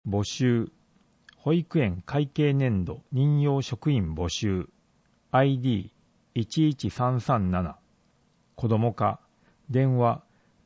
募集。保育園会計年度任用職員募集。ID11337。子ども課。電話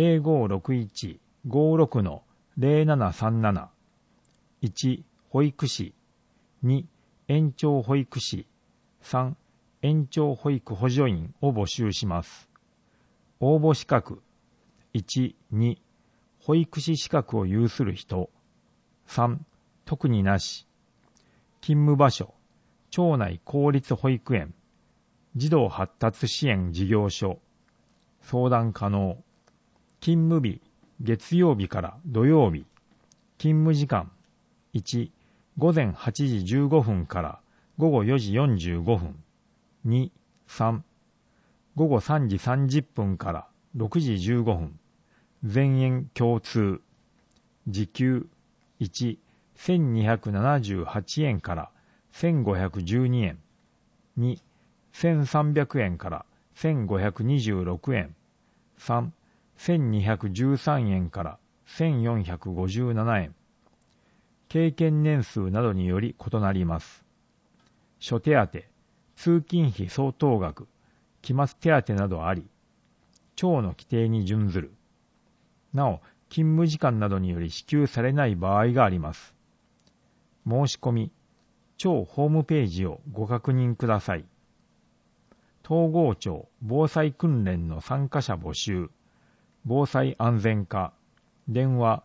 0561-56-0737。1、保育士。2、園長保育士。3、園長保育補助員を募集します。応募資格。1、2、保育士資格を有する人。3、特になし。勤務場所。町内公立保育園。児童発達支援事業所。相談可能。勤務日。月曜日から土曜日。勤務時間。1、午前8時15分から午後4時45分。2、3、午後3時30分から6時15分。全園共通。時給。1、1278円から1512円。2、1300円から1526円。3、1213円から1457円。経験年数などにより異なります。諸手当、通勤費相当額、期末手当などあり、町の規定に準ずる。なお、勤務時間などにより支給されない場合があります。申し込み、町ホームページをご確認ください。東郷町防災訓練の参加者募集。防災安全課。電話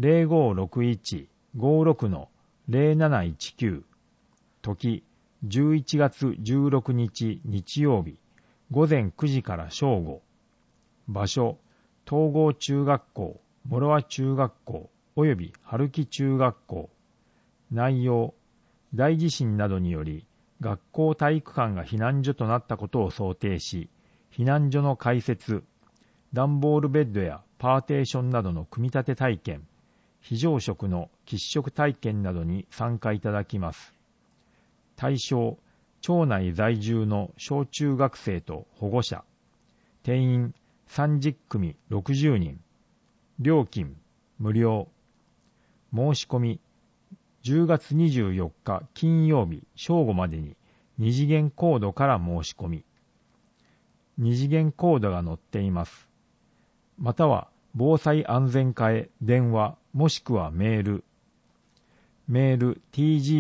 0561-56-0719。時、11月16日日曜日、午前9時から正午。場所、東郷中学校、諸和中学校、および春木中学校。内容、大地震などにより、学校体育館が避難所となったことを想定し、避難所の開設、段ボールベッドやパーテーションなどの組み立て体験、非常食の喫食体験などに参加いただきます。対象、町内在住の小中学生と保護者。定員30組60人。料金、無料。申し込み、10月24日金曜日正午までに2次元コードから申し込み。2次元コードが載っています。または防災安全課へ電話もしくはメール。メール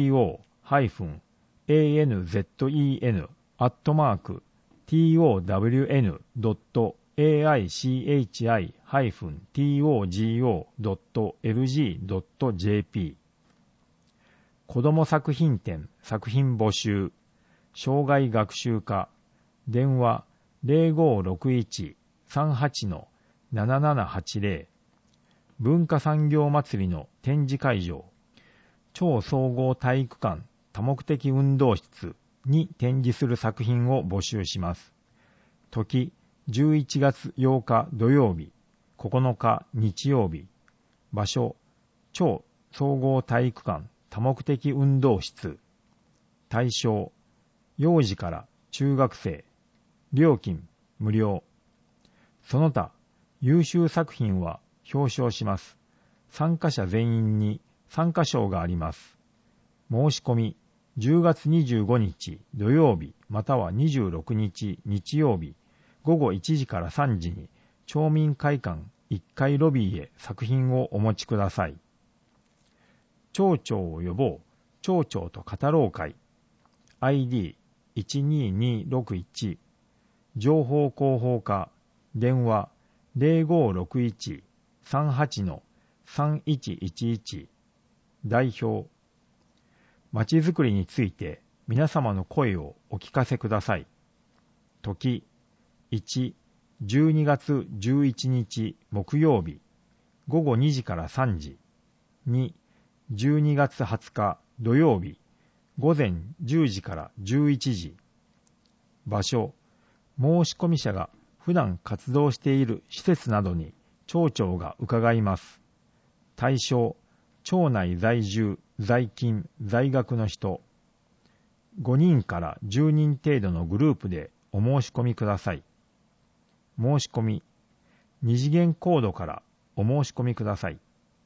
tgon-ton@ton-aichi-togo.lg.jp 子ども作品展作品募集。障害学習課。電話0561-38-7780。文化産業祭りの展示会場。町総合体育館多目的運動室に展示する作品を募集します。時、11月8日土曜日、9日日曜日。場所、町総合体育館多目的運動室。対象、幼児から中学生。料金、無料。その他、優秀作品は表彰します。参加者全員に参加賞があります。申し込み、10月25日土曜日または26日日曜日午後1時から3時に町民会館1階ロビーへ作品をお持ちください。町長を呼ぼう、町長と語ろう会。ID12261。情報広報課。電話0561-38-3111。代表。まちづくりについて皆様の声をお聞かせください。時、1、12月11日木曜日午後2時から3時。2、12月20日土曜日午前10時から11時。場所、申し込み者が普段活動している施設などに町長が伺います。対象、町内在住、在勤、在学の人。5人から10人程度のグループでお申し込みください。申し込み、2次元コードからお申し込みください。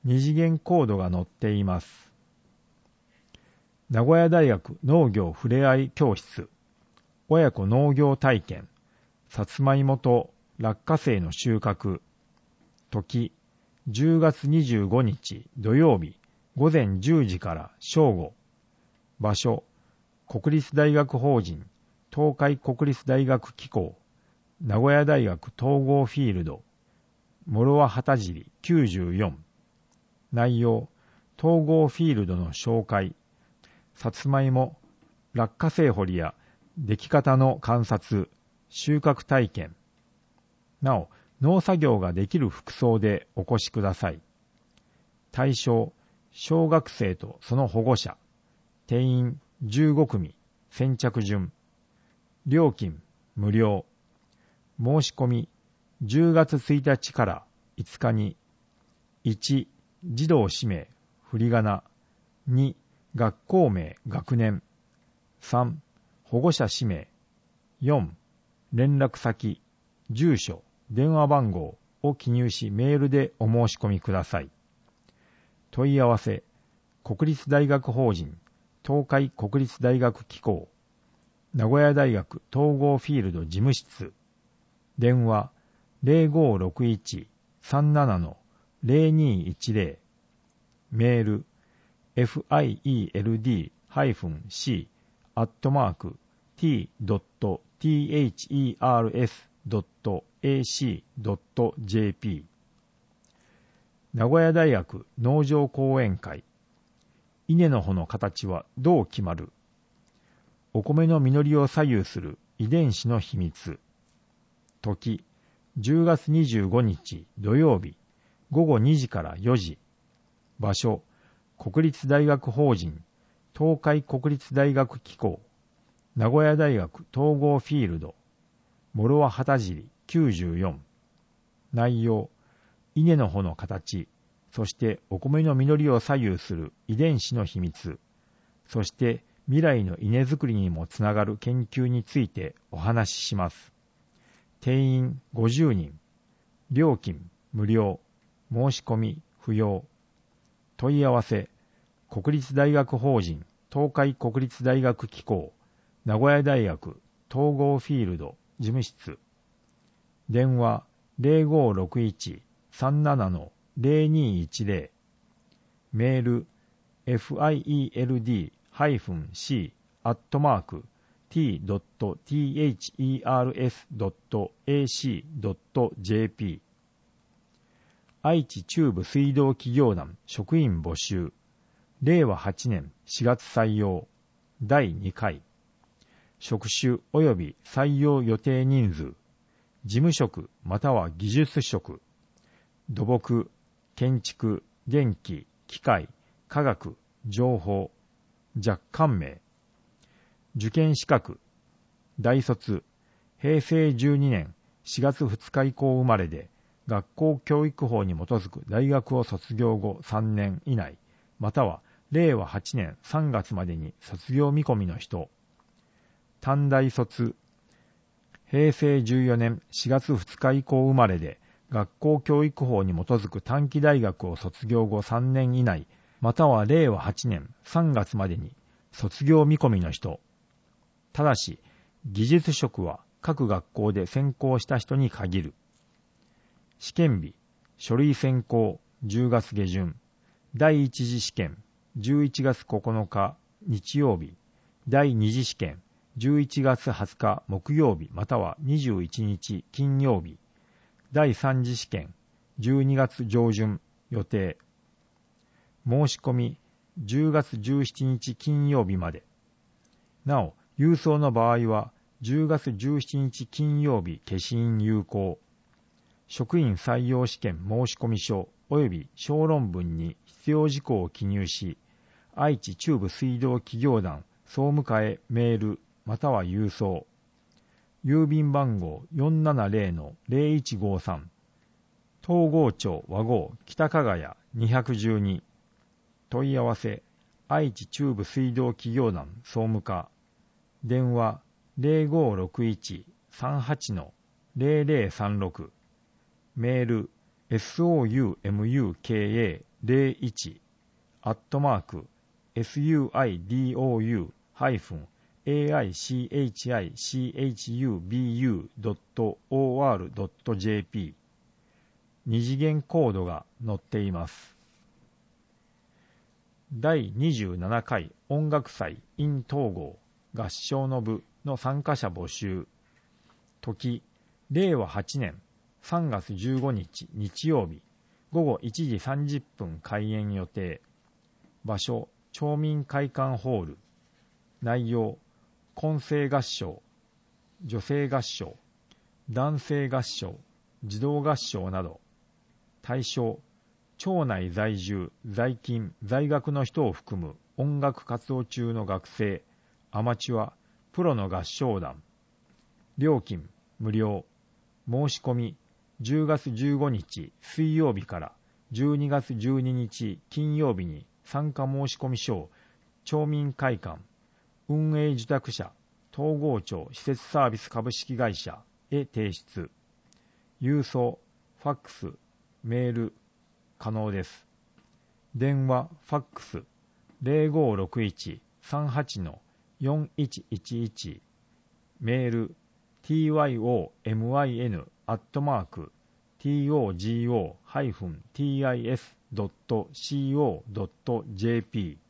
二次元コードが載っています。名古屋大学農業ふれあい教室、親子農業体験、さつまいもと落花生の収穫、時、10月25日土曜日午前10時から正午、場所、国立大学法人東海国立大学機構、名古屋大学統合フィールド、諸和旗尻94。内容、統合フィールドの紹介、さつまいも、落花生掘りや出来方の観察、収穫体験。なお、農作業ができる服装でお越しください。対象、小学生とその保護者。定員15組、先着順。料金、無料。申し込み、10月1日から5日に、1、児童氏名、振り仮名。2、学校名、学年。3、保護者氏名。4、連絡先、住所、電話番号を記入しメールでお申し込みください。問い合わせ、国立大学法人東海国立大学機構、名古屋大学統合フィールド事務室、電話 0561-37-0210、メール field.t.hers.ac.jp。 名古屋大学農場講演会、稲の穂の形はどう決まる？お米の実りを左右する遺伝子の秘密。時、10月25日土曜日午後2時から4時。場所、国立大学法人東海国立大学機構、名古屋大学統合フィールド、諸和旗尻94。内容、稲の穂の形、そしてお米の実りを左右する遺伝子の秘密、そして未来の稲作りにもつながる研究についてお話しします。定員50人。料金無料。申し込み不要。問い合わせ、国立大学法人東海国立大学機構、名古屋大学統合フィールド事務室。電話 0561-37-0210。メール field.t.hers.ac.jp。 愛知中部水道企業団職員募集。令和8年4月採用。第2回。職種及び採用予定人数。事務職または技術職。土木、建築、電気、機械、科学、情報。若干名。受験資格。大卒。平成12年4月2日以降生まれで、学校教育法に基づく大学を卒業後3年以内、または令和8年3月までに卒業見込みの人。短大卒。平成14年4月2日以降生まれで、学校教育法に基づく短期大学を卒業後3年以内、または令和8年3月までに卒業見込みの人。ただし、技術職は各学校で専攻した人に限る。試験日、書類選考10月下旬。第一次試験11月9日日曜日。第二次試験11月20日木曜日または21日金曜日。第三次試験12月上旬予定。申し込み10月17日金曜日まで。なお、郵送の場合は10月17日金曜日消印有効。職員採用試験申込書及び小論文に必要事項を記入し、愛知中部水道企業団総務課へメールまたは郵送。郵便番号 470-0153。東郷町和合北加賀谷212。問い合わせ、愛知中部水道企業団総務課。電話 0561-38-0036。メール soumuka suidou-aichubu.or.jp 二次元コードが載っています。第27回音楽祭 in 統合合唱の部の参加者募集。時、令和8年3月15日日曜日午後1時30分開演予定。場所、町民会館ホール。内容、混声合唱、女性合唱、男性合唱、児童合唱など。対象、町内在住、在勤、在学の人を含む音楽活動中の学生、アマチュア、プロの合唱団。料金、無料。申し込み、10月15日水曜日から12月12日金曜日に参加申込書を町民会館、運営受託者、東郷町施設サービス株式会社へ提出。郵送、ファックス、メール、可能です。電話、ファックス、0561-38-4111。メール、tyomin@togo-tis.co.jp